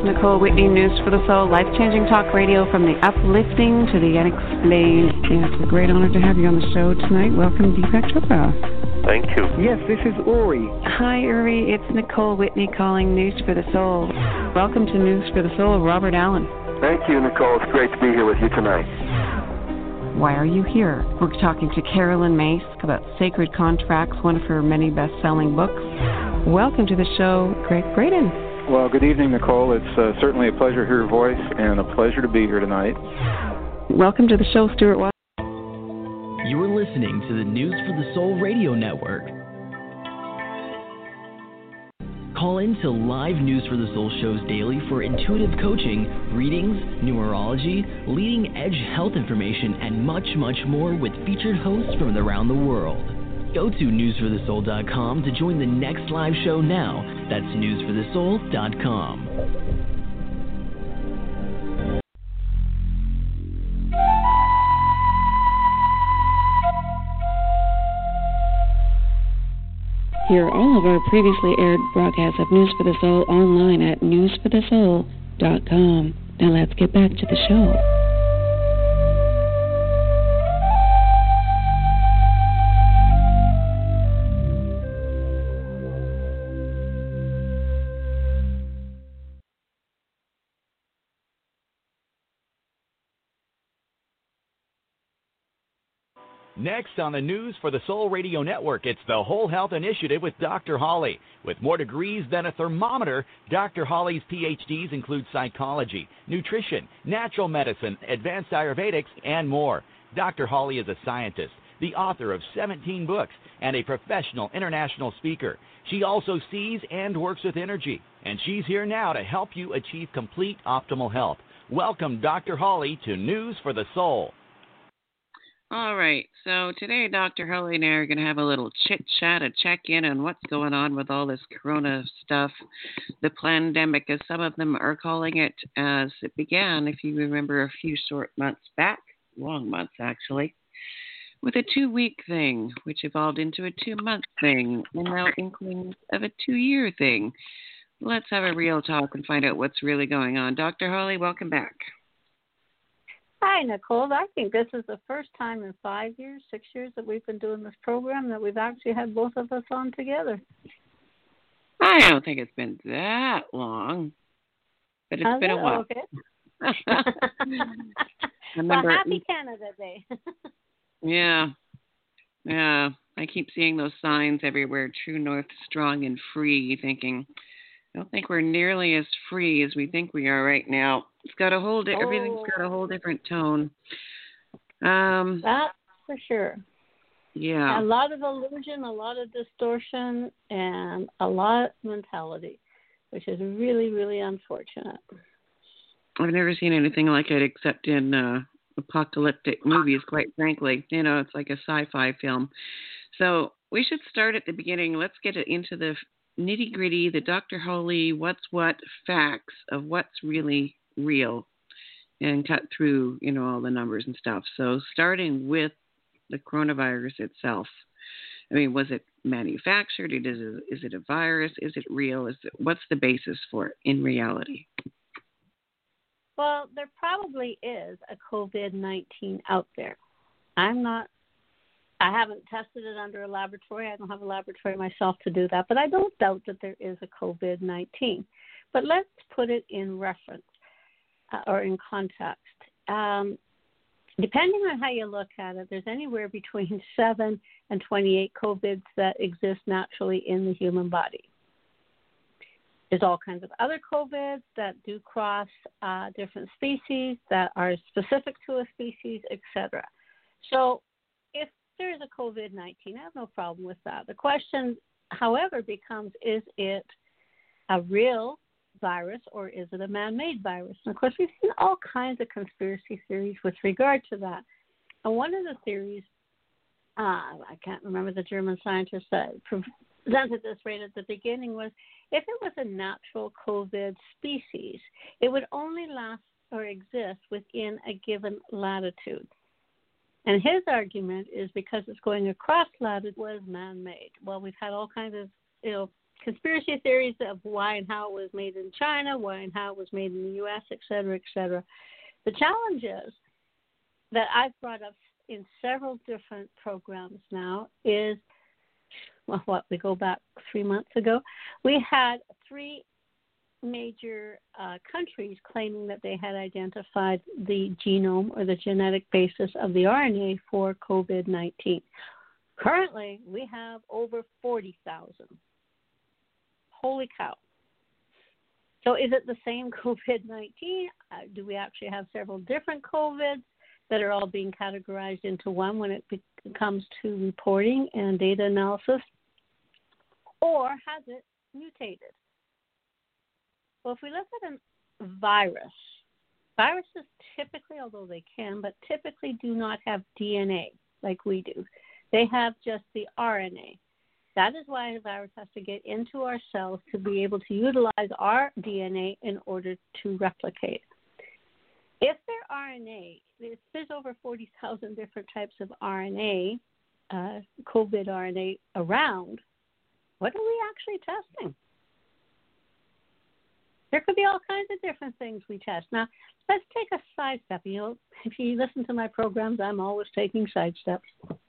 Nicole Whitney, News for the Soul, life-changing talk radio from the uplifting to the unexplained. It's a great honor to have you on the show tonight. Welcome, Deepak Chopra. Thank you. Yes, this is Uri. Hi, Uri. It's Nicole Whitney calling News for the Soul. Welcome to News for the Soul, Robert Allen. Thank you, Nicole. It's great to be here with you tonight. Why are you here? We're talking to Carolyn Myss about Sacred Contracts, one of her many best-selling books. Welcome to the show, Greg Braden. Well, good evening, Nicole. It's certainly a pleasure to hear your voice and a pleasure to be here tonight. Welcome to the show, Stuart Watts. You are listening to the News for the Soul Radio Network. Call in to live News for the Soul shows daily for intuitive coaching, readings, numerology, leading-edge health information, and much, much more with featured hosts from around the world. Go to newsforthesoul.com to join the next live show now. That's newsforthesoul.com. Hear all of our previously aired broadcasts of News for the Soul online at newsforthesoul.com. Now let's get back to the show. Next on the News for the Soul Radio Network, it's the Whole Health Initiative with Dr. Holly. With more degrees than a thermometer, Dr. Holly's PhDs include psychology, nutrition, natural medicine, advanced Ayurvedics, and more. Dr. Holly is a scientist, the author of 17 books, and a professional international speaker. She also sees and works with energy, and she's here now to help you achieve complete optimal health. Welcome, Dr. Holly, to News for the Soul. All right, so today Dr. Holly and I are going to have a little chit-chat, a check-in on what's going on with all this corona stuff, the pandemic, as some of them are calling it, as it began, if you remember, a few short months back, long months actually, with a 2-week thing, which evolved into a 2-month thing, and now inklings of a 2-year thing. Let's have a real talk and find out what's really going on. Dr. Holly, welcome back. Hi, Nicole. I think this is the first time in 5 years, 6 years that we've been doing this program that we've actually had both of us on together. I don't think it's been that long, but it's been a while. Okay. Remember, well, happy Canada Day. Yeah. I keep seeing those signs everywhere, True North, strong and free, thinking, I don't think we're nearly as free as we think we are right now. It's got a whole everything's got a whole different tone. That's for sure. Yeah. A lot of illusion, a lot of distortion, and a lot of mentality, which is really, really unfortunate. I've never seen anything like it except in apocalyptic movies, quite frankly. You know, it's like a sci-fi film. So we should start at the beginning. Let's get into the nitty-gritty, the Dr. Holly, what's what facts of what's really real, and cut through, you know, all the numbers and stuff. So starting with the coronavirus itself. I mean, was it manufactured? Is it a virus? Is it real? What's the basis for it in reality? Well, there probably is a COVID-19 out there. I haven't tested it under a laboratory. I don't have a laboratory myself to do that, but I don't doubt that there is a COVID-19. But let's put it in reference or in context. Depending on how you look at it, there's anywhere between 7 and 28 COVIDs that exist naturally in the human body. There's all kinds of other COVIDs that do cross different species, that are specific to a species, etc. So if there is a COVID-19, I have no problem with that. The question, however, becomes, is it a real virus or is it a man-made virus? And, of course, we've seen all kinds of conspiracy theories with regard to that. And one of the theories, I can't remember the German scientist that presented this right at the beginning, was if it was a natural COVID species, it would only last or exist within a given latitude. And his argument is because it's going across latitude, was man-made. Well, we've had all kinds of, conspiracy theories of why and how it was made in China, why and how it was made in the U.S., et cetera, et cetera. The challenges that I've brought up in several different programs now is, we go back 3 months ago, we had 3 major countries claiming that they had identified the genome or the genetic basis of the RNA for COVID-19. Currently, we have over 40,000. Holy cow. So is it the same COVID-19? Do we actually have several different COVIDs that are all being categorized into one when it comes to reporting and data analysis? Or has it mutated? Well, if we look at a virus, viruses typically, although they can, but typically do not have DNA like we do. They have just the RNA. That is why a virus has to get into our cells to be able to utilize our DNA in order to replicate. If their RNA, if there's over 40,000 different types of RNA, COVID RNA around, what are we actually testing? There could be all kinds of different things we test. Now, let's take a side step. You know, if you listen to my programs, I'm always taking side steps.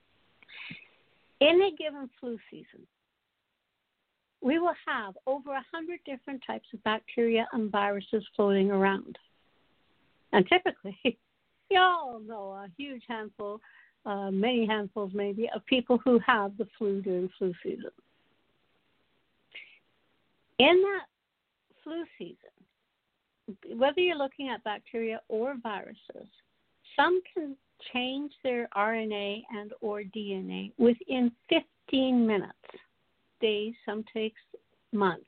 In a given flu season, we will have over 100 different types of bacteria and viruses floating around. And typically, you all know a huge handful, many handfuls maybe, of people who have the flu during flu season. In that flu season, whether you're looking at bacteria or viruses, some can change their RNA and or DNA within 15 minutes, days, some takes months.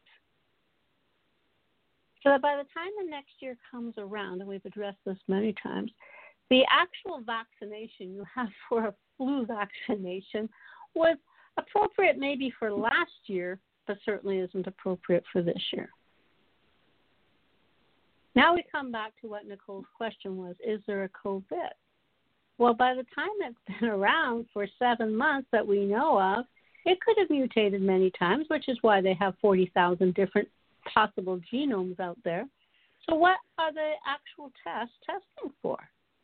So that by the time the next year comes around, and we've addressed this many times, the actual vaccination you have for a flu vaccination was appropriate maybe for last year, but certainly isn't appropriate for this year. Now we come back to what Nicole's question was, is there a COVID? Well, by the time it's been around for 7 months that we know of, it could have mutated many times, which is why they have 40,000 different possible genomes out there. So what are the actual tests testing for?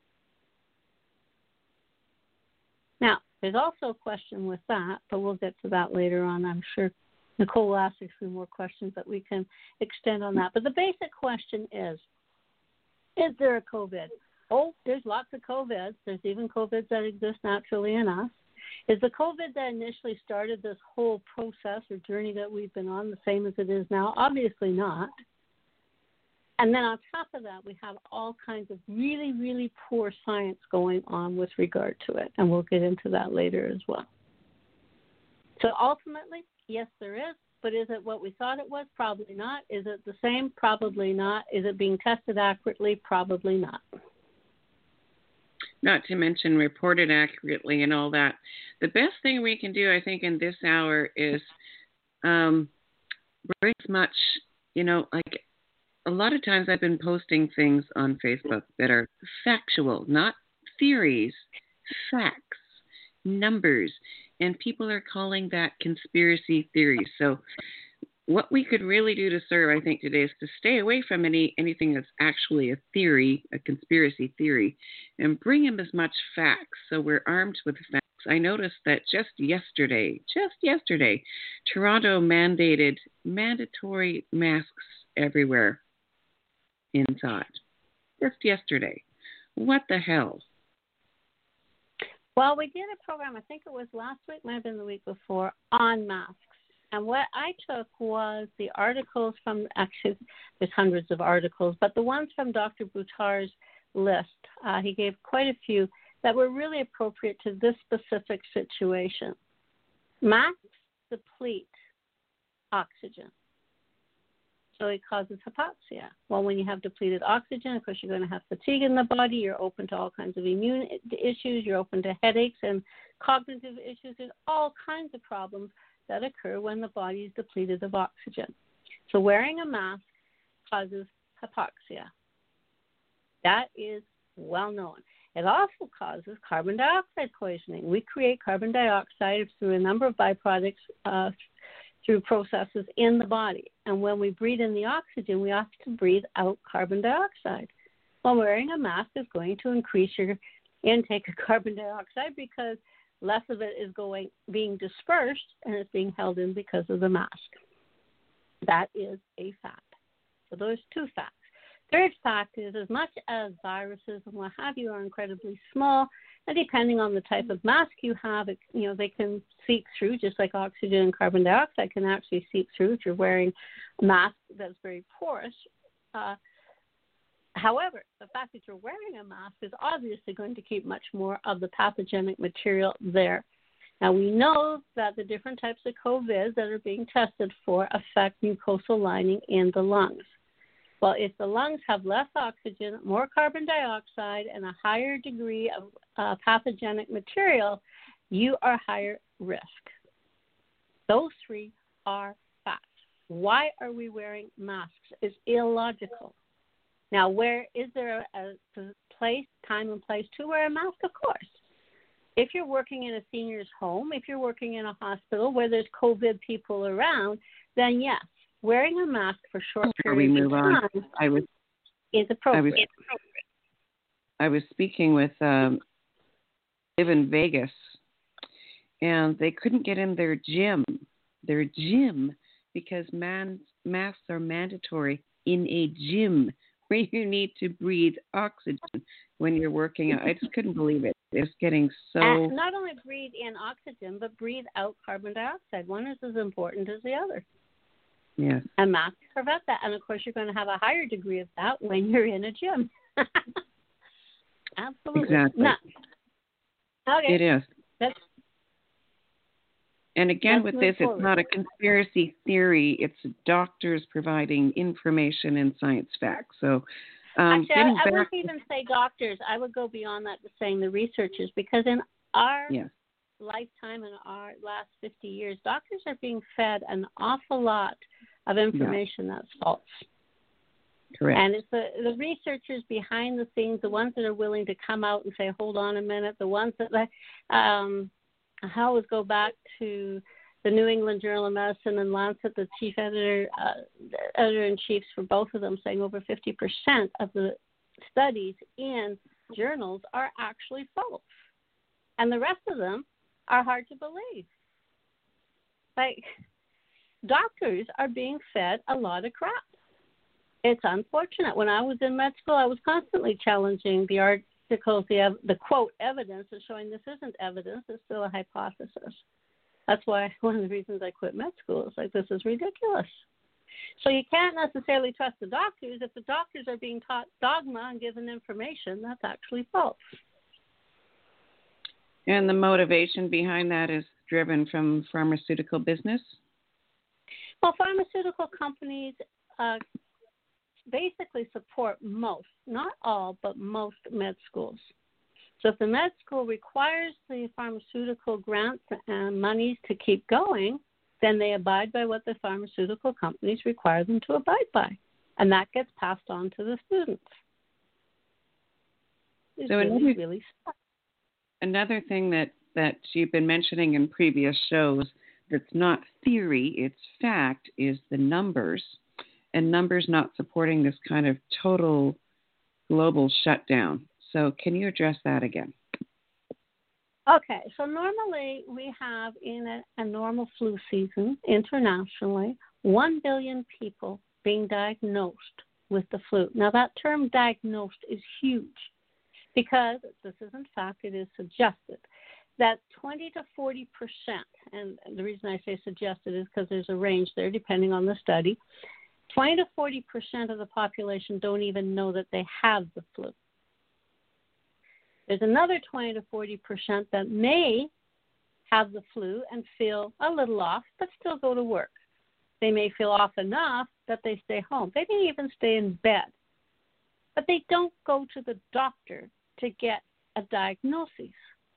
Now, there's also a question with that, but we'll get to that later on. I'm sure Nicole will ask a few more questions that we can extend on that. But the basic question is there a COVID? Oh, there's lots of COVIDs. There's even COVIDs that exist naturally in us. Is the COVID that initially started this whole process or journey that we've been on the same as it is now? Obviously not. And then on top of that, we have all kinds of really, really poor science going on with regard to it. And we'll get into that later as well. So ultimately, yes, there is. But is it what we thought it was? Probably not. Is it the same? Probably not. Is it being tested accurately? Probably not. Not to mention reported accurately and all that. The best thing we can do, I think, in this hour is bring as much, like a lot of times I've been posting things on Facebook that are factual, not theories, facts, numbers, and people are calling that conspiracy theories. So what we could really do to serve, I think, today is to stay away from anything that's actually a theory, a conspiracy theory, and bring in as much facts so we're armed with facts. I noticed that just yesterday, Toronto mandated mandatory masks everywhere inside. Just yesterday. What the hell? Well, we did a program, I think it was last week, might have been the week before, on masks. And what I took was the articles from, actually, there's hundreds of articles, but the ones from Dr. Buttar's list, he gave quite a few that were really appropriate to this specific situation. Masks deplete oxygen. So it causes hypoxia. Well, when you have depleted oxygen, of course, you're going to have fatigue in the body. You're open to all kinds of immune issues. You're open to headaches and cognitive issues. There's all kinds of problems that occur when the body is depleted of oxygen. So wearing a mask causes hypoxia. That is well known. It also causes carbon dioxide poisoning. We create carbon dioxide through a number of byproducts through processes in the body. And when we breathe in the oxygen, we have to breathe out carbon dioxide. Well, wearing a mask is going to increase your intake of carbon dioxide because less of it is being dispersed and it's being held in because of the mask. That is a fact. So those two facts. Third fact is, as much as viruses and what have you are incredibly small, and depending on the type of mask you have, they can seep through, just like oxygen and carbon dioxide can actually seep through if you're wearing a mask that's very porous. However, the fact that you're wearing a mask is obviously going to keep much more of the pathogenic material there. Now, we know that the different types of COVID that are being tested for affect mucosal lining in the lungs. Well, if the lungs have less oxygen, more carbon dioxide, and a higher degree of pathogenic material, you are higher risk. Those three are facts. Why are we wearing masks? It's illogical. Now, is there a time and place to wear a mask? Of course. If you're working in a senior's home, if you're working in a hospital where there's COVID people around, then yes, wearing a mask for short periods of time is appropriate. I was speaking with live in Vegas, and they couldn't get in their gym because masks are mandatory in a gym where you need to breathe oxygen when you're working out. I just couldn't believe it. It's getting so... not only breathe in oxygen, but breathe out carbon dioxide. One is as important as the other. Yes. And masks prevent that. And, of course, you're going to have a higher degree of that when you're in a gym. Absolutely. Exactly. No. Okay. It is. And again, with this, forward. It's not a conspiracy theory. It's doctors providing information and science facts. So, actually, I wouldn't even say doctors. I would go beyond that to saying the researchers, because in our lifetime, in our last 50 years, doctors are being fed an awful lot of information that's false. Correct. And it's the researchers behind the scenes, the ones that are willing to come out and say, hold on a minute, the ones that I always go back to the New England Journal of Medicine and Lancet, the chief editor-in-chiefs for both of them, saying over 50% of the studies in journals are actually false. And the rest of them are hard to believe. Like, doctors are being fed a lot of crap. It's unfortunate. When I was in med school, I was constantly challenging the articles, the quote evidence, is showing this isn't evidence, it's still a hypothesis. That's why one of the reasons I quit med school is like, this is ridiculous. So you can't necessarily trust the doctors. If the doctors are being taught dogma and given information, that's actually false. And the motivation behind that is driven from pharmaceutical business? Well, pharmaceutical companies basically support most, not all, but most med schools. So if the med school requires the pharmaceutical grants and monies to keep going, then they abide by what the pharmaceutical companies require them to abide by. And that gets passed on to the students. It's so really another thing that you've been mentioning in previous shows that's not theory, it's fact, is the numbers. And numbers not supporting this kind of total global shutdown. So can you address that again? Okay, so normally we have in a normal flu season internationally 1 billion people being diagnosed with the flu. Now that term diagnosed is huge because this is in fact, it is suggested that 20 to 40%, and the reason I say suggested is because there's a range there depending on the study, 20 to 40% of the population don't even know that they have the flu. There's another 20 to 40% that may have the flu and feel a little off, but still go to work. They may feel off enough that they stay home. They may even stay in bed, but they don't go to the doctor to get a diagnosis.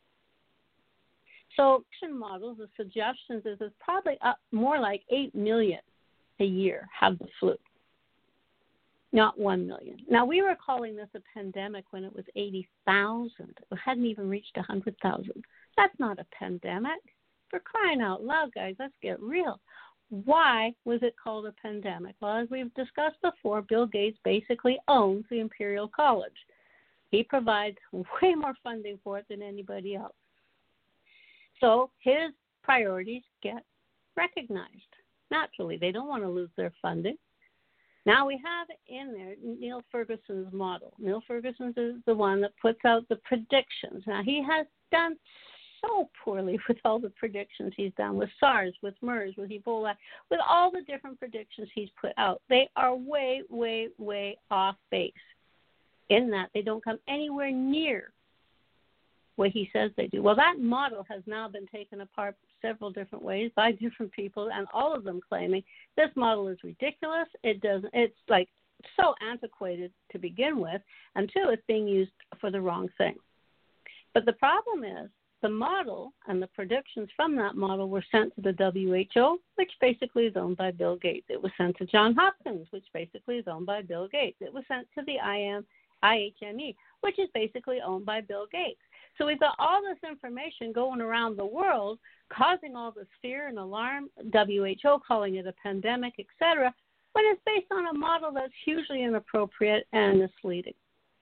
So models, the suggestions is it's probably up more like 8 million a year have the flu, not 1 million. Now, we were calling this a pandemic when it was 80,000. It hadn't even reached 100,000. That's not a pandemic. For crying out loud, guys, let's get real. Why was it called a pandemic? Well, as we've discussed before, Bill Gates basically owns the Imperial College. He provides way more funding for it than anybody else. So his priorities get recognized. Naturally, they don't want to lose their funding. Now we have in there Neil Ferguson's model. Neil Ferguson is the one that puts out the predictions. Now, he has done so poorly with all the predictions he's done with SARS, with MERS, with Ebola, with all the different predictions he's put out. They are way, way, way off base in that they don't come anywhere near what he says they do. Well, that model has now been taken apart several different ways by different people, and all of them claiming this model is ridiculous. It's like so antiquated to begin with, and two, it's being used for the wrong thing. But the problem is the model and the predictions from that model were sent to the WHO, which basically is owned by Bill Gates. It was sent to Johns Hopkins, which basically is owned by Bill Gates. It was sent to the IHME, which is basically owned by Bill Gates. So we've got all this information going around the world, causing all this fear and alarm, WHO calling it a pandemic, etc., when it's based on a model that's hugely inappropriate and misleading.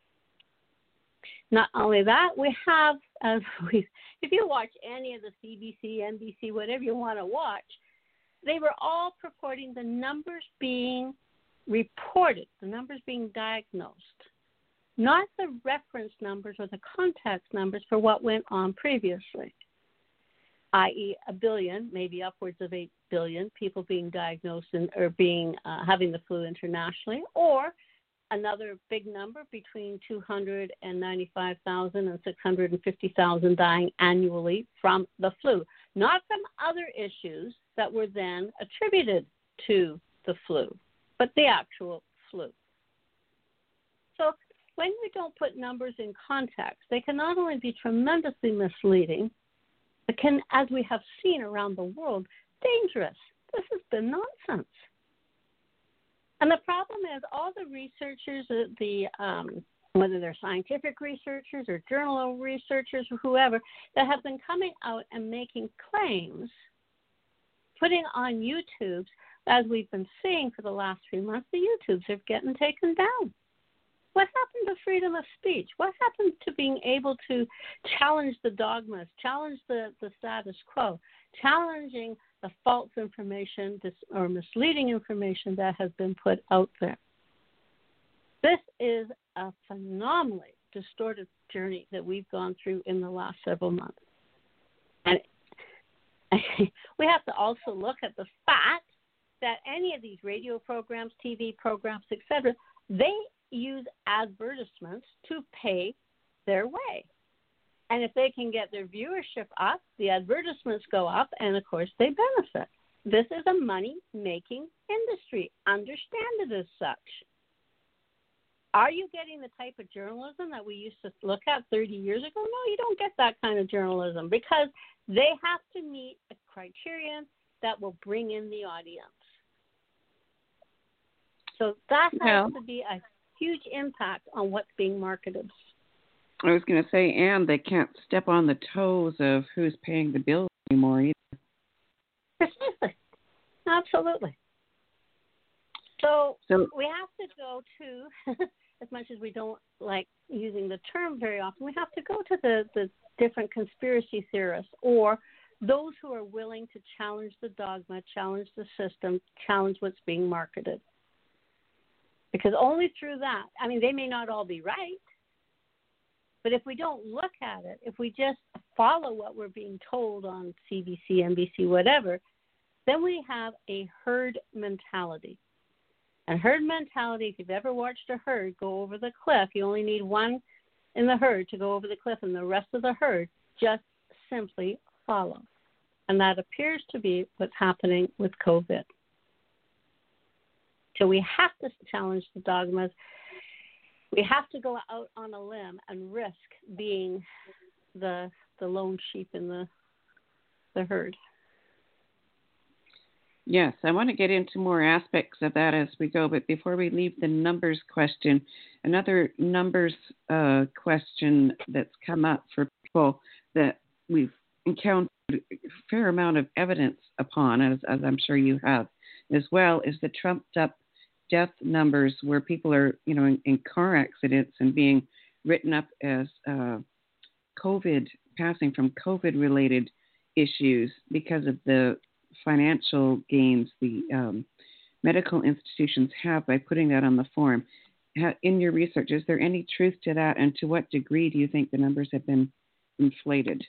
Not only that, we have, if you watch any of the CBC, NBC, whatever you want to watch, they were all purporting the numbers being reported, the numbers being diagnosed, not the reference numbers or the context numbers for what went on previously, i.e. 1 billion, maybe upwards of 8 billion people being diagnosed or being having the flu internationally, or another big number between 295,000 and 650,000 dying annually from the flu, not from other issues that were then attributed to the flu, but the actual flu. So when we don't put numbers in context, they can not only be tremendously misleading, but can, as we have seen around the world, dangerous. This has been nonsense. And the problem is all the researchers, whether they're scientific researchers or journal researchers or whoever, that have been coming out and making claims, putting on YouTubes, as we've been seeing for the last few months, the YouTubes are getting taken down. What happened to freedom of speech? What happened to being able to challenge the dogmas, challenge the status quo, challenging the false information or misleading information that has been put out there? This is a phenomenally distorted journey that we've gone through in the last several months. And we have to also look at the fact that any of these radio programs, TV programs, etc., they use advertisements to pay their way. And if they can get their viewership up, the advertisements go up, and of course they benefit. This is a money-making industry. Understand it as such. Are you getting the type of journalism that we used to look at 30 years ago? No, you don't get that kind of journalism because they have to meet a criterion that will bring in the audience. So that has to be a huge impact on what's being marketed. I was going to say, and they can't step on the toes of who's paying the bill anymore either. Precisely. Absolutely. So we have to go to, as much as we don't like using the term very often, we have to go to the different conspiracy theorists or those who are willing to challenge the dogma, challenge the system, challenge what's being marketed. Because only through that, I mean, they may not all be right, but if we don't look at it, if we just follow what we're being told on CBC, NBC, whatever, then we have a herd mentality. And herd mentality, if you've ever watched a herd go over the cliff, you only need one in the herd to go over the cliff, and the rest of the herd just simply follow. And that appears to be what's happening with COVID. So we have to challenge the dogmas. We have to go out on a limb and risk being the lone sheep in the herd. Yes, I want to get into more aspects of that as we go, but before we leave the numbers question, another numbers question that's come up for people that we've encountered a fair amount of evidence upon, as I'm sure you have as well, is the trumped up death numbers where people are, in car accidents and being written up as COVID, passing from COVID-related issues because of the financial gains the medical institutions have by putting that on the form. In your research, is there any truth to that, and to what degree do you think the numbers have been inflated?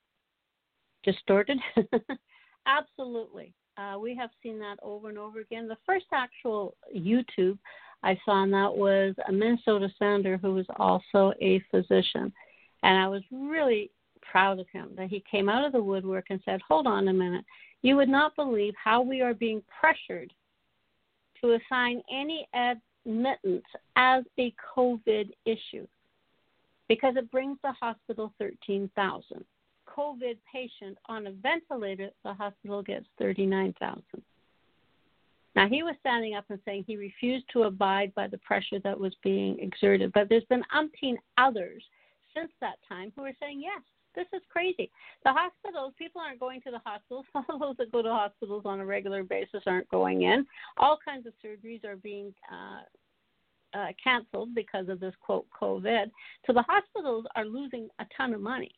Distorted? Absolutely. We have seen that over and over again. The first actual YouTube I saw on that was a Minnesota senator who was also a physician. And I was really proud of him that he came out of the woodwork and said, hold on a minute. You would not believe how we are being pressured to assign any admittance as a COVID issue because it brings the hospital $13,000. COVID patient on a ventilator, the hospital gets $39,000. Now, he was standing up and saying he refused to abide by the pressure that was being exerted, but there's been umpteen others since that time who are saying, yes, this is crazy. The hospitals, people aren't going to the hospitals. All those that go to hospitals on a regular basis aren't going in. All kinds of surgeries are being canceled because of this, quote, COVID. So the hospitals are losing a ton of money.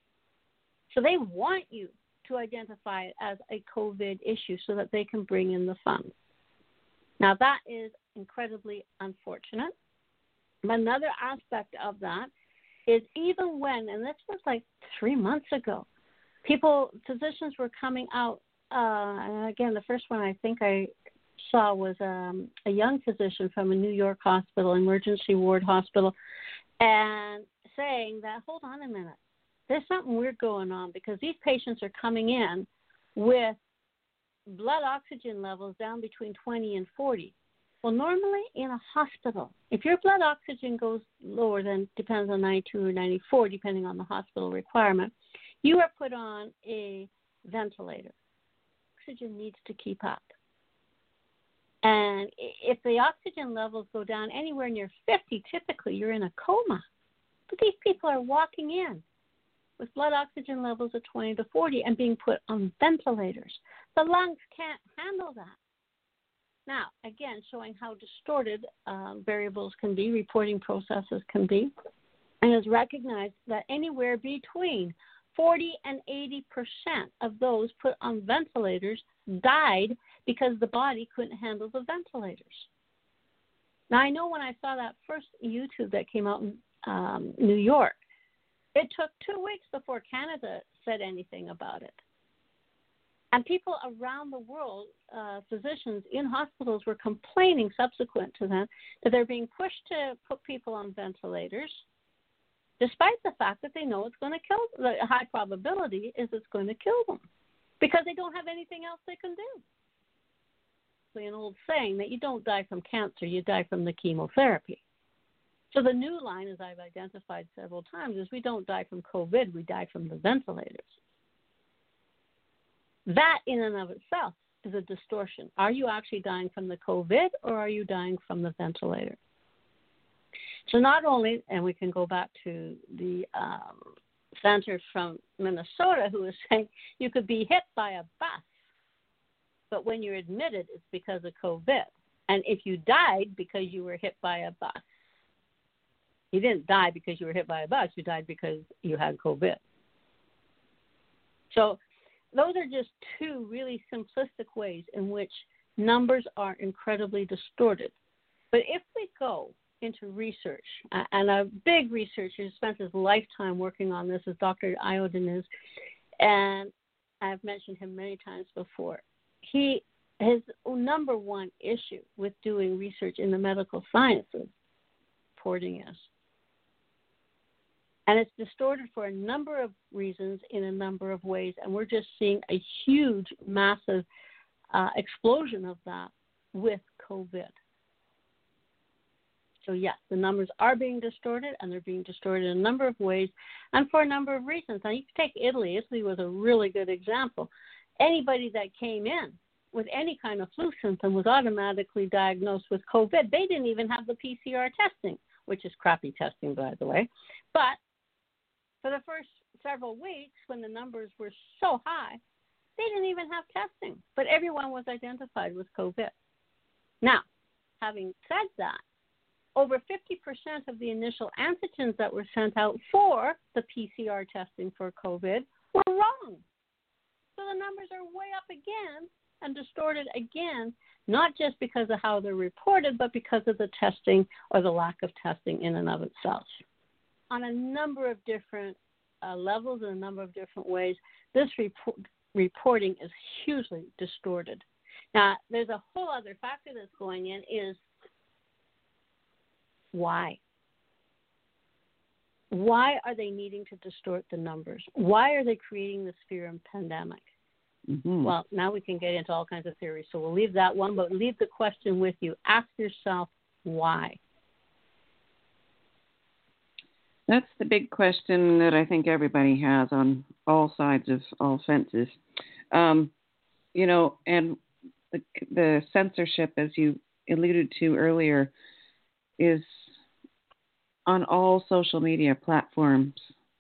So they want you to identify it as a COVID issue so that they can bring in the funds. Now, that is incredibly unfortunate. Another aspect of that is even when, and this was like 3 months ago, physicians were coming out, and again, the first one I think I saw was a young physician from a New York hospital, emergency ward hospital, and saying that, hold on a minute, there's something weird going on because these patients are coming in with blood oxygen levels down between 20 and 40. Well, normally in a hospital, if your blood oxygen goes lower than, depends on 92 or 94, depending on the hospital requirement, you are put on a ventilator. Oxygen needs to keep up. And if the oxygen levels go down anywhere near 50, typically you're in a coma. But these people are walking in with blood oxygen levels of 20 to 40 and being put on ventilators. The lungs can't handle that. Now, again, showing how distorted variables can be, reporting processes can be, and it's recognized that anywhere between 40 and 80% of those put on ventilators died because the body couldn't handle the ventilators. Now, I know when I saw that first YouTube that came out in New York, it took 2 weeks before Canada said anything about it. And people around the world, physicians in hospitals, were complaining subsequent to that they're being pushed to put people on ventilators, despite the fact that they know it's going to kill. The high probability is it's going to kill them because they don't have anything else they can do. An old saying that you don't die from cancer, you die from the chemotherapy. So the new line, as I've identified several times, is we don't die from COVID, we die from the ventilators. That in and of itself is a distortion. Are you actually dying from the COVID or are you dying from the ventilator? So not only, and we can go back to the senator from Minnesota who was saying you could be hit by a bus, but when you're admitted, it's because of COVID. And if you died because you were hit by a bus, you didn't die because you were hit by a bus, you died because you had COVID. So those are just two really simplistic ways in which numbers are incredibly distorted. But if we go into research, and a big researcher who spent his lifetime working on this is Dr. Ioannidis, and I've mentioned him many times before. His number one issue with doing research in the medical sciences, reporting is. And it's distorted for a number of reasons in a number of ways, and we're just seeing a huge, massive explosion of that with COVID. So, yes, the numbers are being distorted, and they're being distorted in a number of ways and for a number of reasons. Now, you can take Italy. Italy was a really good example. Anybody that came in with any kind of flu symptom was automatically diagnosed with COVID. They didn't even have the PCR testing, which is crappy testing, by the way. But for the first several weeks when the numbers were so high, they didn't even have testing, but everyone was identified with COVID. Now, having said that, over 50% of the initial antigens that were sent out for the PCR testing for COVID were wrong. So the numbers are way up again and distorted again, not just because of how they're reported, but because of the testing or the lack of testing in and of itself. On a number of different levels and a number of different ways, this reporting is hugely distorted. Now, there's a whole other factor that's going in is why? Why are they needing to distort the numbers? Why are they creating this fear and pandemic? Mm-hmm. Well, now we can get into all kinds of theories, so we'll leave that one, but leave the question with you. Ask yourself why. That's the big question that I think everybody has on all sides of all fences. And the censorship, as you alluded to earlier, is on all social media platforms,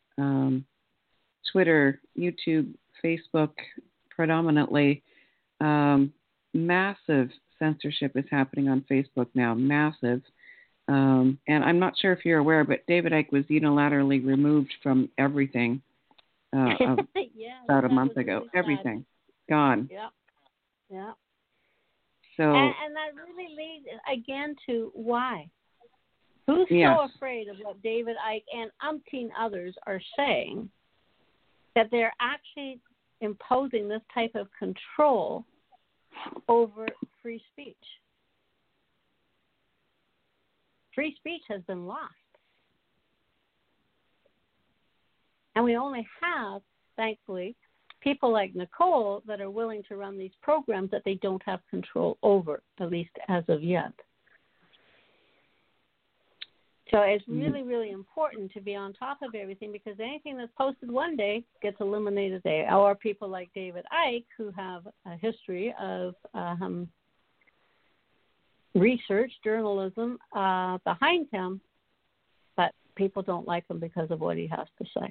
Twitter, YouTube, Facebook, predominantly. Massive censorship is happening on Facebook now, massive. And I'm not sure if you're aware, but David Icke was unilaterally removed from everything about a month ago. Really everything. Gone. Yeah. So, and that really leads, again, to why. Who's so afraid of what David Icke and umpteen others are saying that they're actually imposing this type of control over free speech? Free speech has been lost. And we only have, thankfully, people like Nicole that are willing to run these programs that they don't have control over, at least as of yet. So it's really, really important to be on top of everything, because anything that's posted one day gets eliminated there. Or people like David Icke, who have a history of research, journalism behind him, but people don't like him because of what he has to say.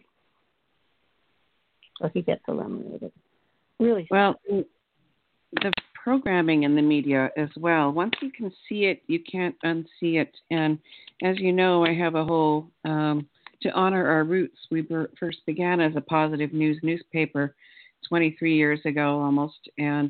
So he gets eliminated. Really. Well, the programming in the media as well. Once you can see it, you can't unsee it. And as you know, I have a whole, to honor our roots, we first began as a positive news newspaper 23 years ago almost. And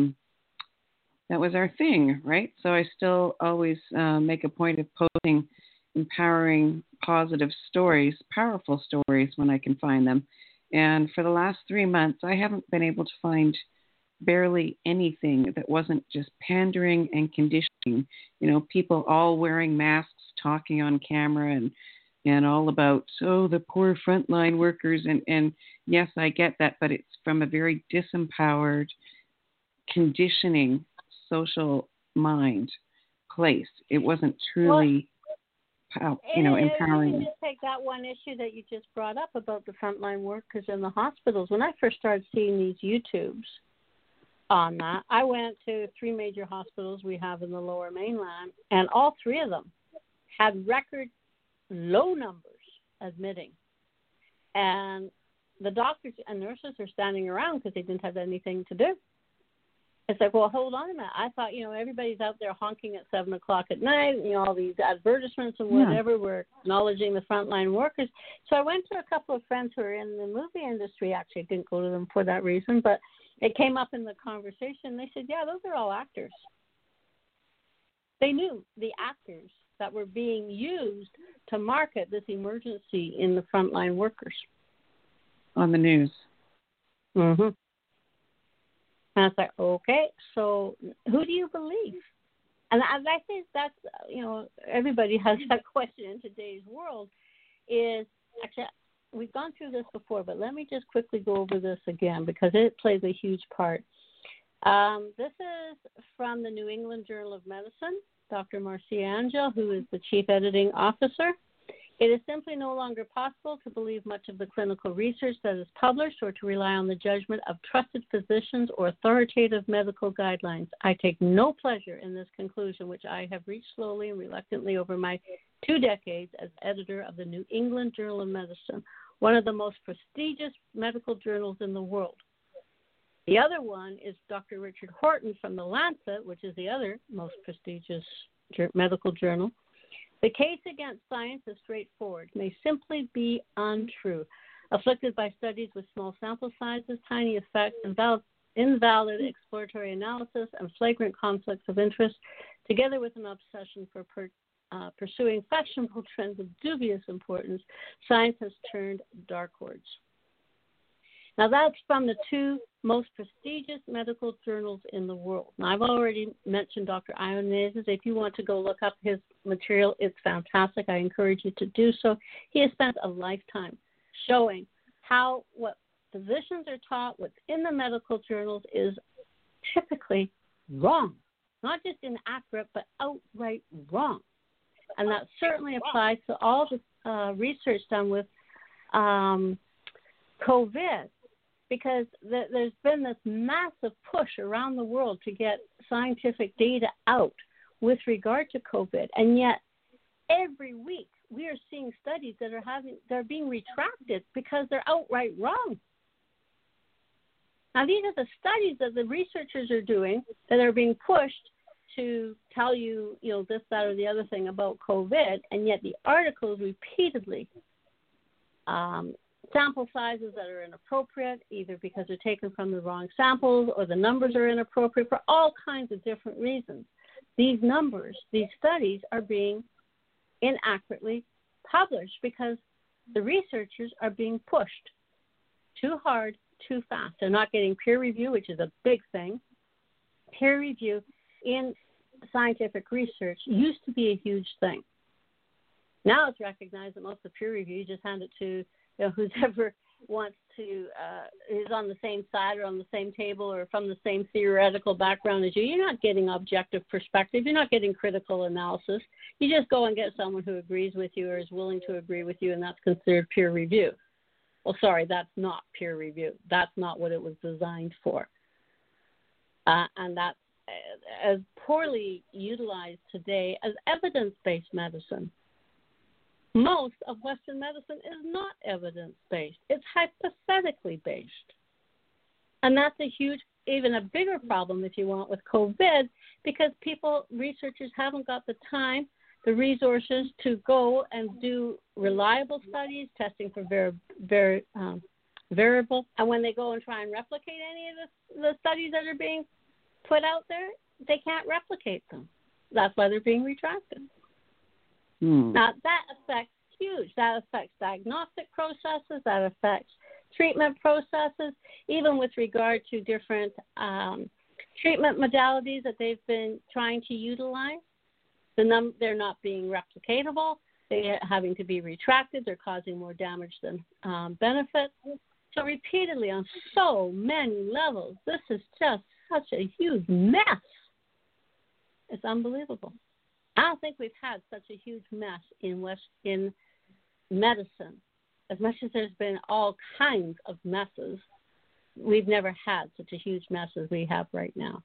that was our thing, right? So I still always make a point of posting empowering, positive stories, powerful stories when I can find them. And for the last 3 months, I haven't been able to find barely anything that wasn't just pandering and conditioning. You know, people all wearing masks, talking on camera, and all about, the poor frontline workers. And yes, I get that, but it's from a very disempowered, conditioning, social mind place. It wasn't truly, empowering. Let me just take that one issue that you just brought up about the frontline workers in the hospitals. When I first started seeing these YouTubes on that, I went to 3 major hospitals we have in the Lower Mainland, and all 3 of them had record low numbers admitting. And the doctors and nurses are standing around because they didn't have anything to do. It's like, well, hold on a minute. I thought, everybody's out there honking at 7 o'clock at night. All these advertisements and whatever were acknowledging the frontline workers. So I went to a couple of friends who are in the movie industry. Actually, I didn't go to them for that reason, but it came up in the conversation. They said, yeah, those are all actors. They knew the actors that were being used to market this emergency in the frontline workers. On the news. Mm-hmm. And I was like, okay, so who do you believe? And I think that's, everybody has that question in today's world is, actually, we've gone through this before, but let me just quickly go over this again because it plays a huge part. This is from the New England Journal of Medicine, Dr. Marcia Angel, who is the chief editing officer. It is simply no longer possible to believe much of the clinical research that is published or to rely on the judgment of trusted physicians or authoritative medical guidelines. I take no pleasure in this conclusion, which I have reached slowly and reluctantly over my 2 decades as editor of the New England Journal of Medicine. one of the most prestigious medical journals in the world. The other one is Dr. Richard Horton from The Lancet, which is the other most prestigious medical journal. The case against science is straightforward, may simply be untrue. Afflicted by studies with small sample sizes, tiny effects, invalid exploratory analysis, and flagrant conflicts of interest, together with an obsession for pursuing fashionable trends of dubious importance, science has turned darkwards. Now, that's from the two most prestigious medical journals in the world. Now, I've already mentioned Dr. Ioannidis. If you want to go look up his material, it's fantastic. I encourage you to do so. He has spent a lifetime showing how what physicians are taught within the medical journals is typically wrong. Not just inaccurate, but outright wrong. And that certainly applies to all the research done with COVID, because there's been this massive push around the world to get scientific data out with regard to COVID. And yet every week we are seeing studies that are being retracted because they're outright wrong. Now, these are the studies that the researchers are doing that are being pushed to tell you, this, that, or the other thing about COVID, and yet the articles repeatedly sample sizes that are inappropriate, either because they're taken from the wrong samples or the numbers are inappropriate for all kinds of different reasons. These numbers, these studies are being inaccurately published because the researchers are being pushed too hard, too fast. They're not getting peer review, which is a big thing. Peer review in scientific research used to be a huge thing. Now it's recognized that most of the peer review, you just hand it to whoever wants to, is on the same side or on the same table or from the same theoretical background as you. You're not getting objective perspective. You're not getting critical analysis. You just go and get someone who agrees with you or is willing to agree with you, and that's considered peer review. Well, sorry, that's not peer review. That's not what it was designed for. And that's as poorly utilized today as evidence-based medicine. Most of Western medicine is not evidence-based. It's hypothetically based. And that's a huge, even a bigger problem, if you want, with COVID, because researchers haven't got the time, the resources to go and do reliable studies, testing for variable. And when they go and try and replicate any of the studies that are being put out there, they can't replicate them. That's why they're being retracted. Now, that affects huge. That affects diagnostic processes. That affects treatment processes, even with regard to different treatment modalities that they've been trying to utilize. They're not being replicatable. They're having to be retracted. They're causing more damage than benefit. So repeatedly on so many levels, this is just such a huge mess. It's unbelievable. I don't think we've had such a huge mess in medicine. As much as there's been all kinds of messes, we've never had such a huge mess as we have right now.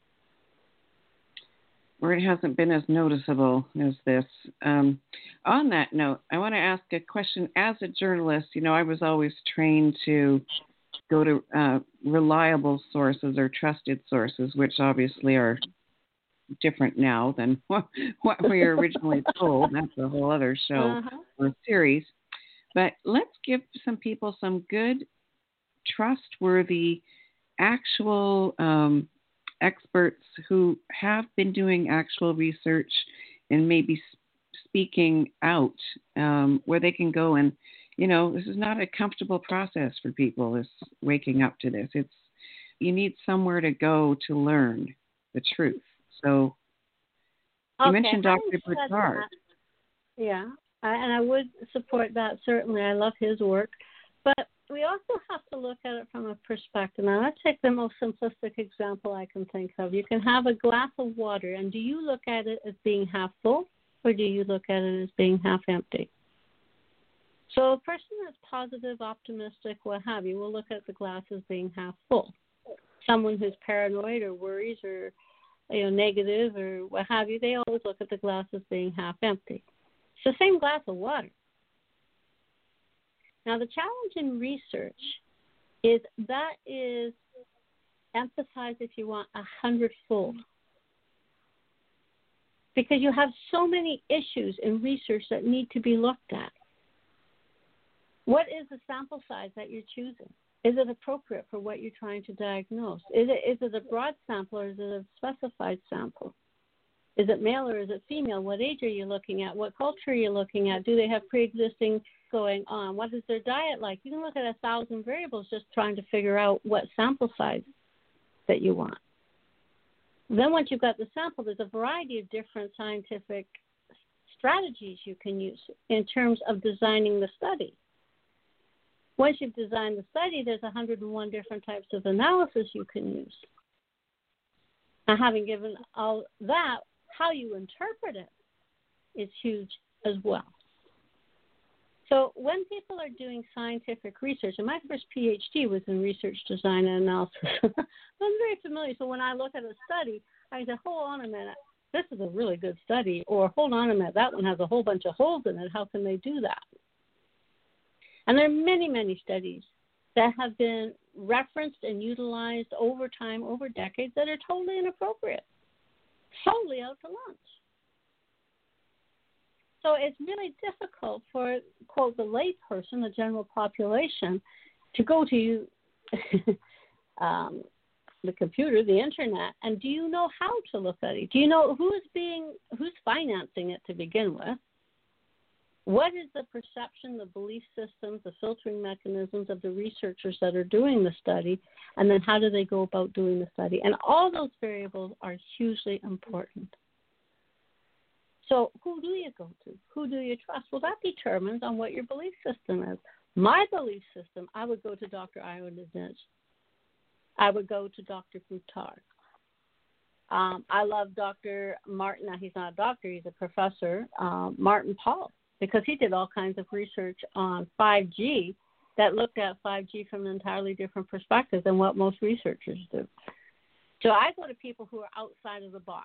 Or it hasn't been as noticeable as this. On that note, I want to ask a question. As a journalist, I was always trained to go to reliable sources or trusted sources, which obviously are different now than what we were originally told. That's a whole other show or series. But let's give some people some good, trustworthy, actual experts who have been doing actual research and maybe speaking out, where they can go and, this is not a comfortable process for people, this waking up to this. You need somewhere to go to learn the truth. So you mentioned Dr. Buttar. Yeah, and I would support that, certainly. I love his work. But we also have to look at it from a perspective. Now, let's take the most simplistic example I can think of. You can have a glass of water, and do you look at it as being half full, or do you look at it as being half empty? So a person that's positive, optimistic, what have you, will look at the glass as being half full. Someone who's paranoid or worries or negative or what have you, they always look at the glass as being half empty. It's the same glass of water. Now, the challenge in research is that is emphasized, if you want, 100-fold. Because you have so many issues in research that need to be looked at. What is the sample size that you're choosing? Is it appropriate for what you're trying to diagnose? Is it a broad sample or is it a specified sample? Is it male or is it female? What age are you looking at? What culture are you looking at? Do they have pre-existing going on? What is their diet like? You can look at 1,000 variables just trying to figure out what sample size that you want. Then once you've got the sample, there's a variety of different scientific strategies you can use in terms of designing the study. Once you've designed the study, there's 101 different types of analysis you can use. Now, having given all that, how you interpret it is huge as well. So when people are doing scientific research, and my first PhD was in research design and analysis, I'm very familiar. So when I look at a study, I say, hold on a minute, this is a really good study, or hold on a minute, that one has a whole bunch of holes in it. How can they do that? And there are many, many studies that have been referenced and utilized over time, over decades, that are totally inappropriate, totally out to lunch. So it's really difficult for, quote, the lay person, the general population, to go to the computer, the internet, and do you know how to look at it? Do you know who's financing it to begin with? What is the perception, the belief systems, the filtering mechanisms of the researchers that are doing the study, and then how do they go about doing the study? And all those variables are hugely important. So who do you go to? Who do you trust? Well, that determines on what your belief system is. My belief system, I would go to Dr. Iowanidzic. I would go to Dr. Buttar. I love Dr. Martin. Now, he's not a doctor. He's a professor, Martin Pall, because he did all kinds of research on 5G that looked at 5G from an entirely different perspective than what most researchers do. So I go to people who are outside of the box.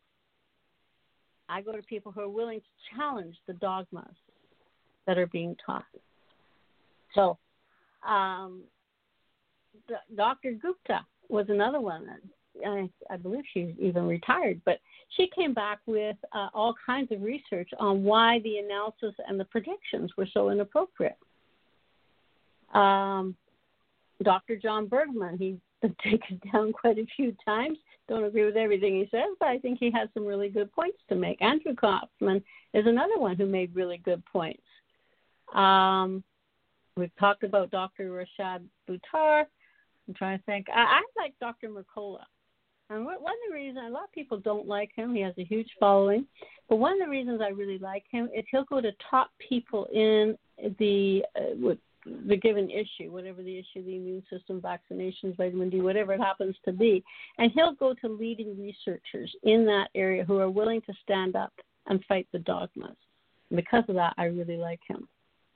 I go to people who are willing to challenge the dogmas that are being taught. So Dr. Gupta was another one. I believe she's even retired, but she came back with all kinds of research on why the analysis and the predictions were so inappropriate. Dr. John Bergman, he's been taken down quite a few times. Don't agree with everything he says, but I think he has some really good points to make. Andrew Kaufman is another one who made really good points. We've talked about Dr. Rashad Buttar. I'm trying to think. I like Dr. Mercola. And one of the reasons, a lot of people don't like him, he has a huge following, but one of the reasons I really like him is he'll go to top people in the given issue, whatever the issue, the immune system, vaccinations, vitamin D, whatever it happens to be, and he'll go to leading researchers in that area who are willing to stand up and fight the dogmas. And because of that, I really like him.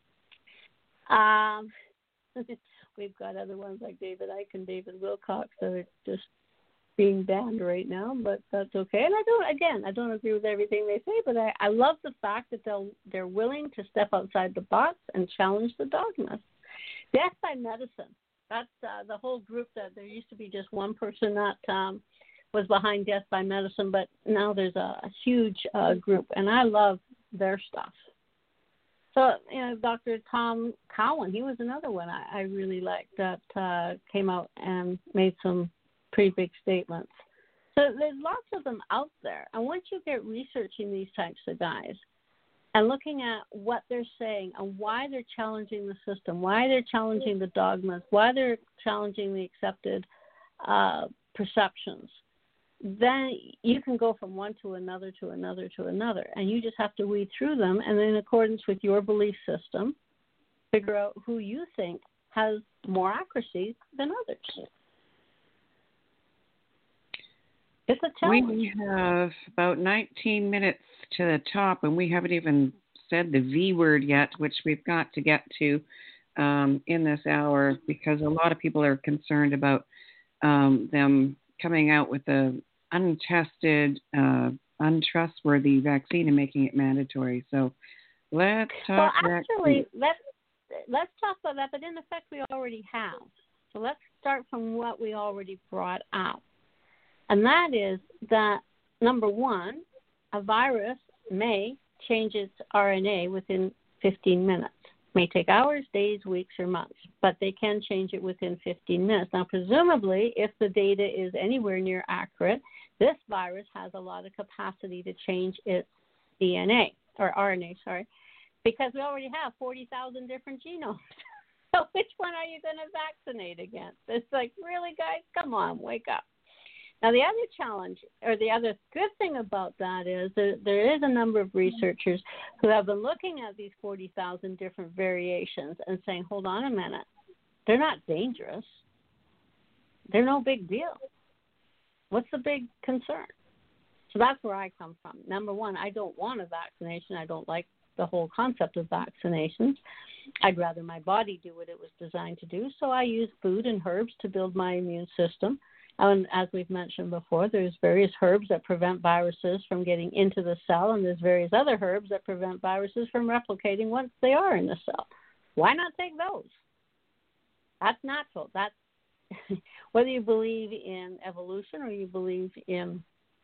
We've got other ones like David Icke and David Wilcox that are just being banned right now, but that's okay. And I don't agree with everything they say, but I love the fact that they're willing to step outside the box and challenge the dogmas. Death by Medicine, that's the whole group that there used to be just one person that was behind Death by Medicine, but now there's a huge group, and I love their stuff. So, Dr. Tom Cowan, he was another one I really liked that came out and made some pretty big statements. So there's lots of them out there. And once you get researching these types of guys and looking at what they're saying and why they're challenging the system, why they're challenging the dogmas, why they're challenging the accepted perceptions, then you can go from one to another to another to another. And you just have to weed through them and in accordance with your belief system, figure out who you think has more accuracy than others. It's a challenge. We have about 19 minutes to the top, and we haven't even said the V word yet, which we've got to get to in this hour because a lot of people are concerned about them coming out with a untested, untrustworthy vaccine and making it mandatory. So let's talk. Well, actually, let's talk about that, but in effect we already have. So let's start from what we already brought out. And that is that, number one, a virus may change its RNA within 15 minutes. It may take hours, days, weeks, or months, but they can change it within 15 minutes. Now, presumably, if the data is anywhere near accurate, this virus has a lot of capacity to change its DNA, or RNA, because we already have 40,000 different genomes. So which one are you going to vaccinate against? It's like, really, guys? Come on, wake up. Now, the other challenge, or the other good thing about that is that there is a number of researchers who have been looking at these 40,000 different variations and saying, hold on a minute, they're not dangerous. They're no big deal. What's the big concern? So that's where I come from. Number one, I don't want a vaccination. I don't like the whole concept of vaccinations. I'd rather my body do what it was designed to do. So I use food and herbs to build my immune system. And as we've mentioned before, there's various herbs that prevent viruses from getting into the cell, and there's various other herbs that prevent viruses from replicating once they are in the cell. Why not take those? That's natural. That's whether you believe in evolution or you believe in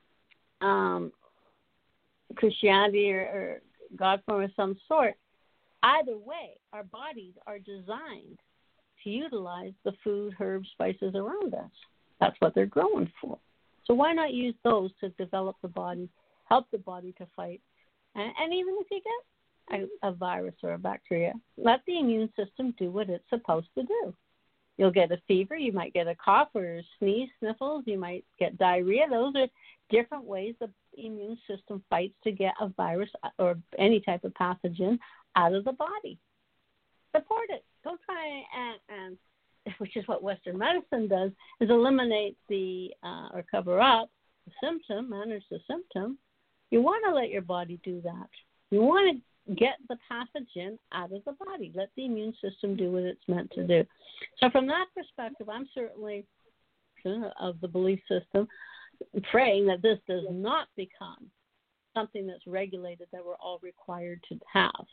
Christianity or God form of some sort. Either way, our bodies are designed to utilize the food, herbs, spices around us. That's what they're growing for. So why not use those to develop the body, help the body to fight? And even if you get a virus or a bacteria, let the immune system do what it's supposed to do. You'll get a fever, you might get a cough or sneeze, sniffles, you might get diarrhea. Those are different ways the immune system fights to get a virus or any type of pathogen out of the body. Support it. Don't try and which is what Western medicine does, is eliminate or cover up the symptom, manage the symptom. You want to let your body do that. You want to get the pathogen out of the body. Let the immune system do what it's meant to do. So from that perspective, I'm certainly of the belief system, praying that this does not become something that's regulated that we're all required to have.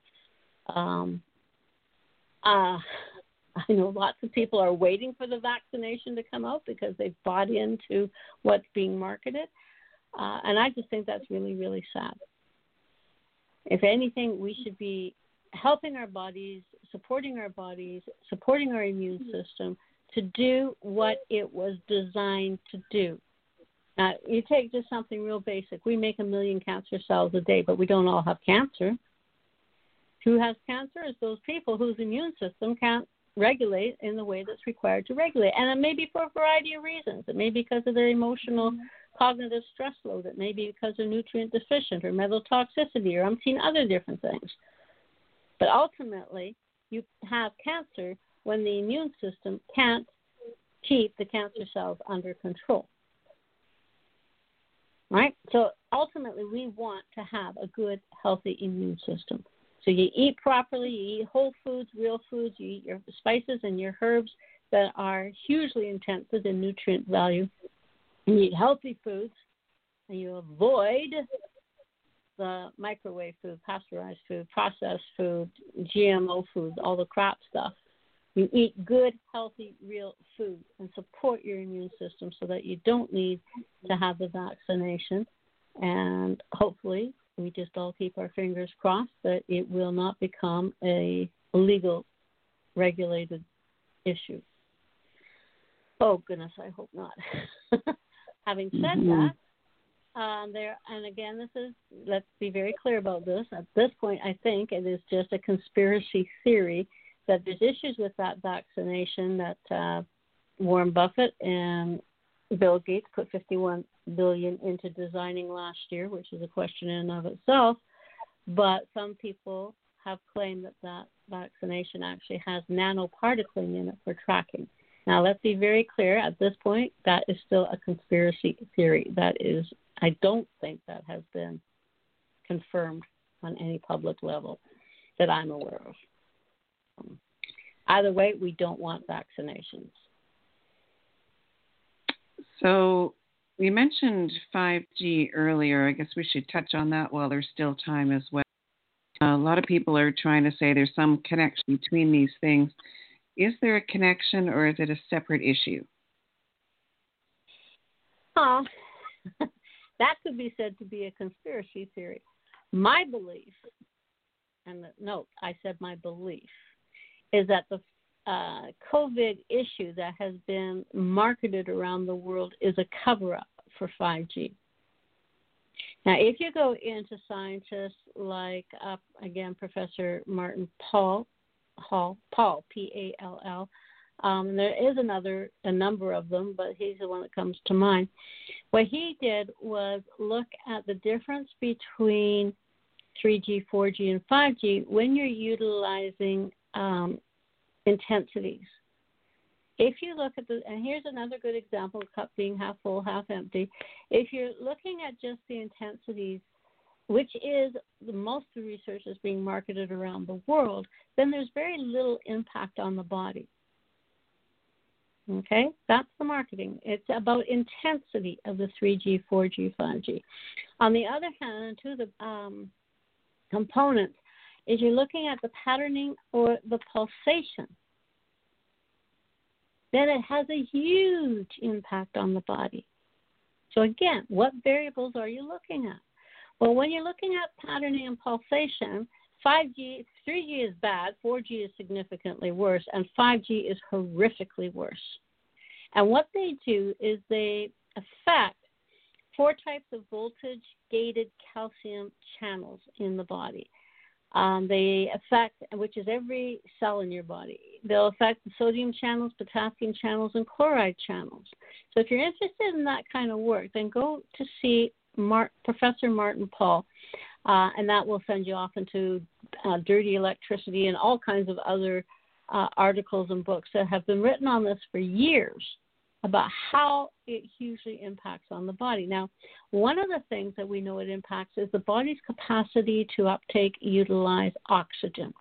I know lots of people are waiting for the vaccination to come out because they've bought into what's being marketed. And I just think that's really, really sad. If anything, we should be helping our bodies, supporting our immune system to do what it was designed to do. Now, you take just something real basic. We make 1 million cancer cells a day, but we don't all have cancer. Who has cancer is those people whose immune system can't regulate in the way that's required to regulate. And it may be for a variety of reasons. It may be because of their emotional cognitive stress load. It may be because they're nutrient deficient or metal toxicity or umpteen other different things. But ultimately, you have cancer when the immune system can't keep the cancer cells under control. Right? So ultimately, we want to have a good, healthy immune system. So you eat properly, you eat whole foods, real foods, you eat your spices and your herbs that are hugely intensive in nutrient value. And you eat healthy foods, and you avoid the microwave food, pasteurized food, processed food, GMO foods, all the crap stuff. You eat good, healthy, real food and support your immune system so that you don't need to have the vaccination. And hopefully, we just all keep our fingers crossed that it will not become a legal, regulated issue. Oh, goodness, I hope not. Having said that, and again, let's be very clear about this. At this point, I think it is just a conspiracy theory that there's issues with that vaccination that Warren Buffett and Bill Gates put $51 billion into designing last year, which is a question in and of itself. But some people have claimed that vaccination actually has nanoparticling in it for tracking. Now, let's be very clear. At this point, that is still a conspiracy theory. I don't think that has been confirmed on any public level that I'm aware of. Either way, we don't want vaccinations. So you mentioned 5G earlier. I guess we should touch on that while there's still time as well. A lot of people are trying to say there's some connection between these things. Is there a connection, or is it a separate issue? That could be said to be a conspiracy theory. My belief, and note, I said my belief, is that the COVID issue that has been marketed around the world is a cover-up for 5G. Now, if you go into scientists like, again, Professor Martin Pall, P-A-L-L, there is a number of them, but he's the one that comes to mind. What he did was look at the difference between 3G, 4G, and 5G when you're utilizing intensities. If you look at and here's another good example, cup being half full, half empty. If you're looking at just the intensities, which is most of the research is being marketed around the world, then there's very little impact on the body. Okay, that's the marketing. It's about intensity of the 3G, 4G, 5G. On the other hand, to the components, is you're looking at the patterning or the pulsation, then it has a huge impact on the body. So again, what variables are you looking at? Well, when you're looking at patterning and pulsation, 3G is bad, 4G is significantly worse, and 5G is horrifically worse. And what they do is they affect 4 types of voltage-gated calcium channels in the body. They affect, which is every cell in your body. They'll affect the sodium channels, potassium channels, and chloride channels. So if you're interested in that kind of work, then go to see Professor Martin Pall, and that will send you off into dirty electricity and all kinds of other articles and books that have been written on this for years about how it hugely impacts on the body. Now, one of the things that we know it impacts is the body's capacity to uptake, utilize oxygen.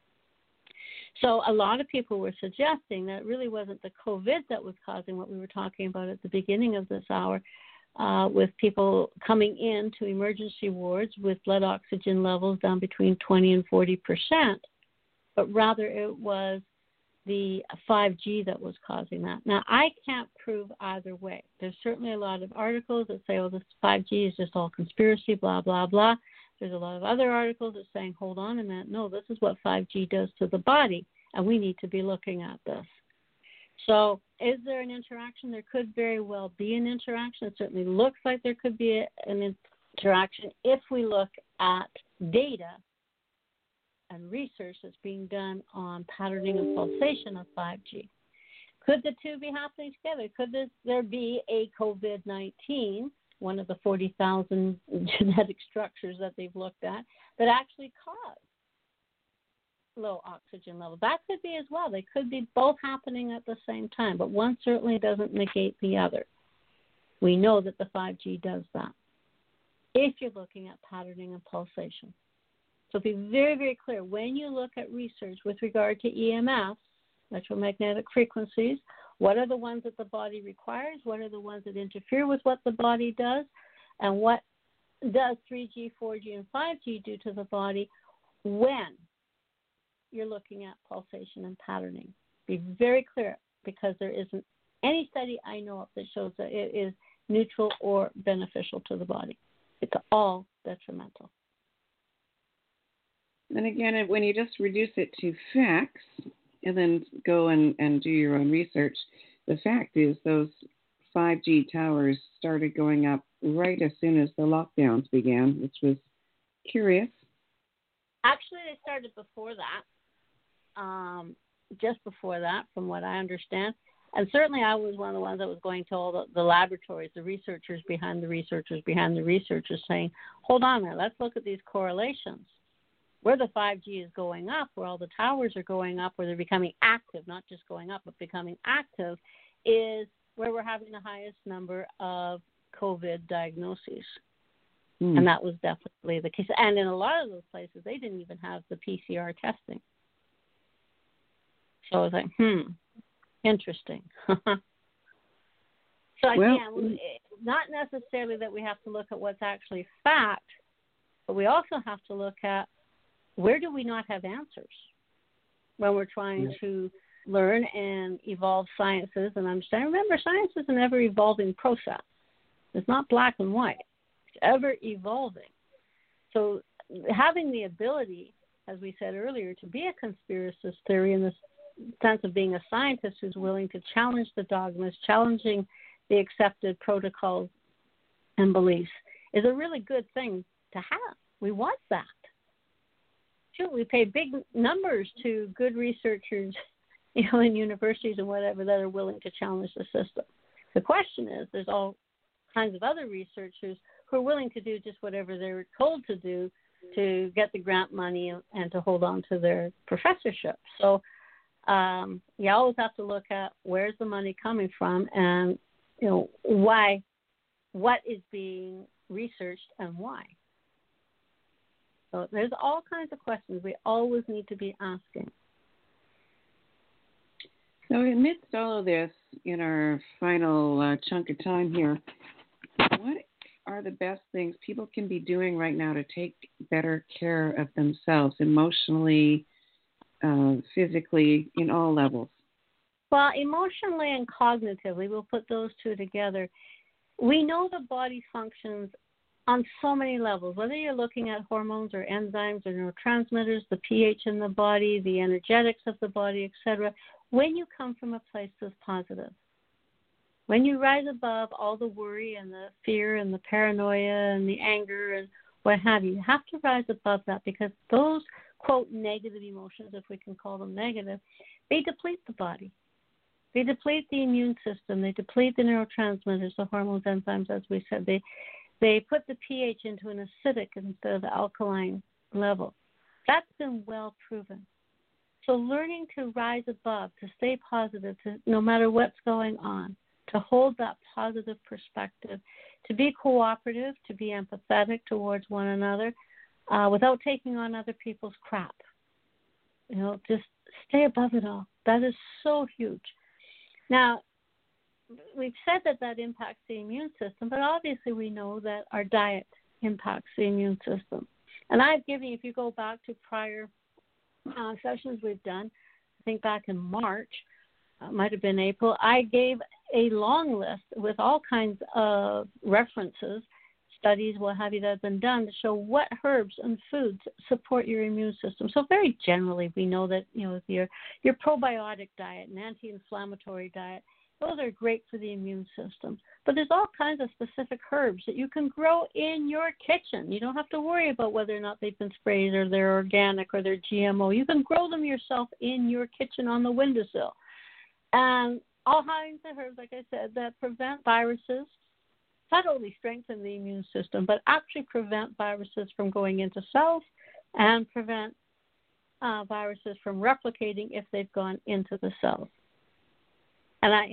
So a lot of people were suggesting that it really wasn't the COVID that was causing what we were talking about at the beginning of this hour, with people coming into emergency wards with blood oxygen levels down between 20 and 40%, but rather it was the 5G that was causing that. Now, I can't prove either way. There's certainly a lot of articles that say, oh, this 5G is just all conspiracy, blah, blah, blah. There's a lot of other articles that are saying, hold on a minute, no, this is what 5G does to the body, and we need to be looking at this. So is there an interaction? There could very well be an interaction. It certainly looks like there could be an interaction if we look at data and research that's being done on patterning and pulsation of 5G. Could the two be happening together? Could there be a COVID-19, one of the 40,000 genetic structures that they've looked at, that actually cause low oxygen level? That could be as well. They could be both happening at the same time, but one certainly doesn't negate the other. We know that the 5G does that if you're looking at patterning and pulsation. So be very, very clear. When you look at research with regard to EMFs, electromagnetic frequencies, what are the ones that the body requires? What are the ones that interfere with what the body does? And what does 3G, 4G, and 5G do to the body when you're looking at pulsation and patterning? Be very clear, because there isn't any study I know of that shows that it is neutral or beneficial to the body. It's all detrimental. And again, when you just reduce it to facts and then go and do your own research, the fact is those 5G towers started going up right as soon as the lockdowns began, which was curious. Actually, they started before that, just before that, from what I understand. And certainly I was one of the ones that was going to all the laboratories, the researchers behind the researchers behind the researchers, saying, hold on there, let's look at these correlations. Where the 5G is going up, where all the towers are going up, where they're becoming active, not just going up, but becoming active, is where we're having the highest number of COVID diagnoses. And that was definitely the case. And in a lot of those places, they didn't even have the PCR testing. So I was like, interesting. So again, not necessarily that we have to look at what's actually fact, but we also have to look at where do we not have answers when we're trying to learn and evolve sciences and understand? Remember, science is an ever-evolving process. It's not black and white. It's ever-evolving. So having the ability, as we said earlier, to be a conspiracist theory in the sense of being a scientist who's willing to challenge the dogmas, challenging the accepted protocols and beliefs, is a really good thing to have. We want that. Sure, we pay big numbers to good researchers, in universities and whatever, that are willing to challenge the system. The question is, there's all kinds of other researchers who are willing to do just whatever they're told to do to get the grant money and to hold on to their professorship. So you always have to look at where's the money coming from and, why, what is being researched and why. So there's all kinds of questions we always need to be asking. So amidst all of this, in our final chunk of time here, what are the best things people can be doing right now to take better care of themselves emotionally, physically, in all levels? Well, emotionally and cognitively, we'll put those two together. We know the body functions on so many levels, whether you're looking at hormones or enzymes or neurotransmitters, the pH in the body, the energetics of the body, etc. When you come from a place that's positive, when you rise above all the worry and the fear and the paranoia and the anger and what have you have to rise above that, because those, quote, negative emotions, if we can call them negative, they deplete the body. They deplete the immune system. They deplete the neurotransmitters, the hormones, enzymes, as we said. They put the pH into an acidic instead of alkaline level. That's been well proven. So learning to rise above, to stay positive, to no matter what's going on, to hold that positive perspective, to be cooperative, to be empathetic towards one another, without taking on other people's crap. Just stay above it all. That is so huge. Now, we've said that impacts the immune system, but obviously we know that our diet impacts the immune system. And I've given, if you go back to prior sessions we've done, I think back in March, might have been April, I gave a long list with all kinds of references, studies, what have you, that have been done to show what herbs and foods support your immune system. So very generally, we know that, your probiotic diet and anti-inflammatory diet, those are great for the immune system. But there's all kinds of specific herbs that you can grow in your kitchen. You don't have to worry about whether or not they've been sprayed or they're organic or they're GMO. You can grow them yourself in your kitchen on the windowsill. And all kinds of herbs, like I said, that prevent viruses, not only strengthen the immune system, but actually prevent viruses from going into cells and prevent viruses from replicating if they've gone into the cells. And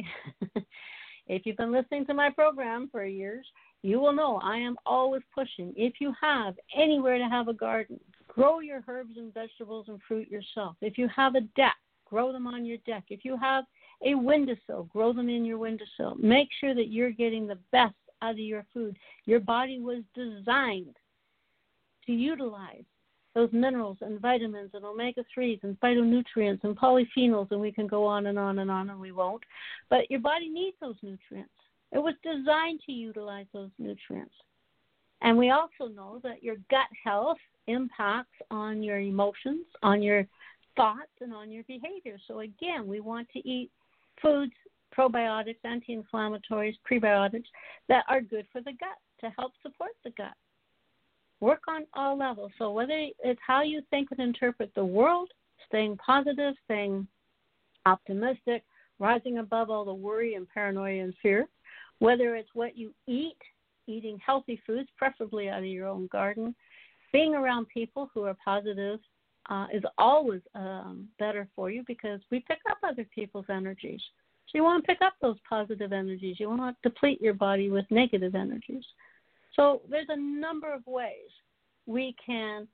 if you've been listening to my program for years, you will know I am always pushing. If you have anywhere to have a garden, grow your herbs and vegetables and fruit yourself. If you have a deck, grow them on your deck. If you have a windowsill, grow them in your windowsill. Make sure that you're getting the best out of your food. Your body was designed to utilize those minerals and vitamins and omega-3s and phytonutrients and polyphenols, and we can go on and on and on, and we won't. But your body needs those nutrients. It was designed to utilize those nutrients. And we also know that your gut health impacts on your emotions, on your thoughts, and on your behavior. So again, we want to eat foods, probiotics, anti-inflammatories, prebiotics that are good for the gut to help support the gut. Work on all levels. So whether it's how you think and interpret the world, staying positive, staying optimistic, rising above all the worry and paranoia and fear, whether it's what you eat, eating healthy foods, preferably out of your own garden, being around people who are positive is always better for you, because we pick up other people's energies. So you want to pick up those positive energies. You want to deplete your body with negative energies. So there's a number of ways we can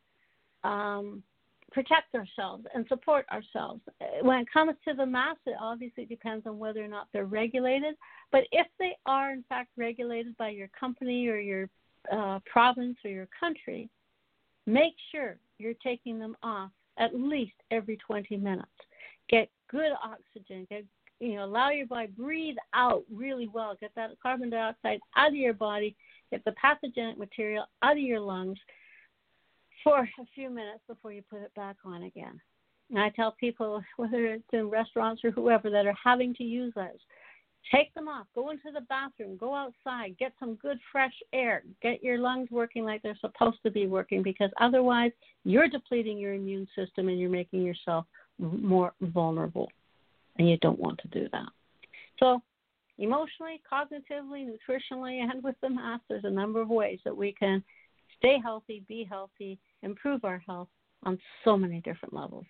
protect ourselves and support ourselves. When it comes to the masks, it obviously depends on whether or not they're regulated. But if they are, in fact, regulated by your company or your province or your country, make sure you're taking them off at least every 20 minutes. Get good oxygen. Allow your body breathe out really well. Get that carbon dioxide out of your body. Get the pathogenic material out of your lungs for a few minutes before you put it back on again. And I tell people, whether it's in restaurants or whoever, that are having to use those, take them off. Go into the bathroom. Go outside. Get some good fresh air. Get your lungs working like they're supposed to be working, because otherwise you're depleting your immune system and you're making yourself more vulnerable. And you don't want to do that. So emotionally, cognitively, nutritionally, and with the mask, there's a number of ways that we can stay healthy, be healthy, improve our health on so many different levels.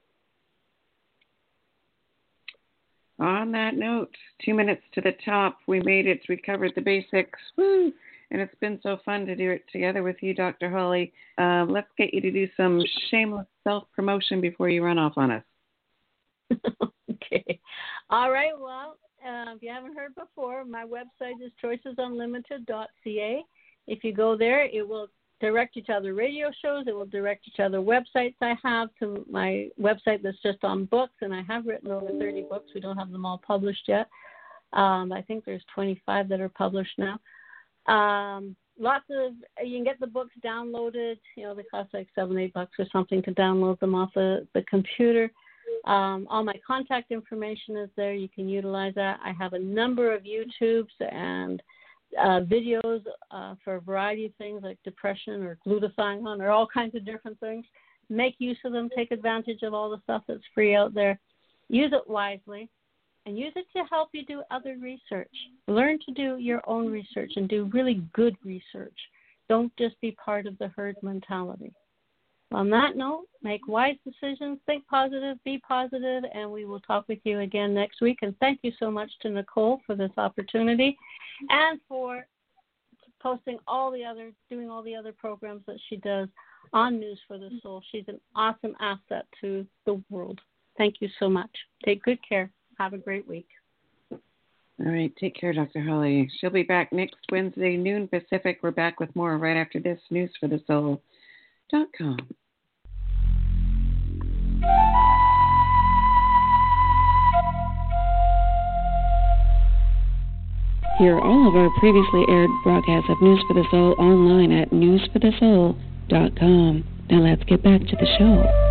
On that note, 2 minutes to the top. We made it. We covered the basics. Woo! And it's been so fun to do it together with you, Dr. Holly. Let's get you to do some shameless self-promotion before you run off on us. Okay. All right. Well, if you haven't heard before, my website is choicesunlimited.ca. If you go there, it will direct you to other radio shows. It will direct you to other websites I have, to my website that's just on books, and I have written over 30 books. We don't have them all published yet. I think there's 25 that are published now. You can get the books downloaded. They cost like $7-8 or something to download them off the computer. All my contact information is there. You can utilize that. I have a number of YouTubes and videos for a variety of things like depression or glutathione or all kinds of different things. Make use of them. Take advantage of all the stuff that's free out there. Use it wisely, and use it to help you do other research. Learn to do your own research and do really good research. Don't just be part of the herd mentality. On that note, make wise decisions, think positive, be positive, and we will talk with you again next week. And thank you so much to Nicole for this opportunity and for doing all the other programs that she does on News for the Soul. She's an awesome asset to the world. Thank you so much. Take good care. Have a great week. All right. Take care, Dr. Holly. She'll be back next Wednesday, noon Pacific. We're back with more right after this. NewsForTheSoul.com. Hear all of our previously aired broadcasts of News for the Soul online at newsforthesoul.com. Now let's get back to the show.